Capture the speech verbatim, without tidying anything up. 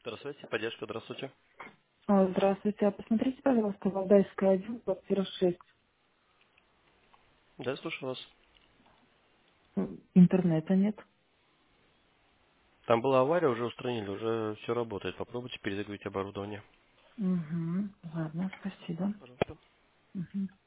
Здравствуйте, поддержка, здравствуйте. А, Здравствуйте. А посмотрите, пожалуйста, Валдайская один, квартира шесть. Да, я слушаю вас. М, Интернета нет. Там была авария, уже устранили, уже все работает. Попробуйте перезагрузить оборудование. Угу. Ладно, спасибо. Пожалуйста. Мгм.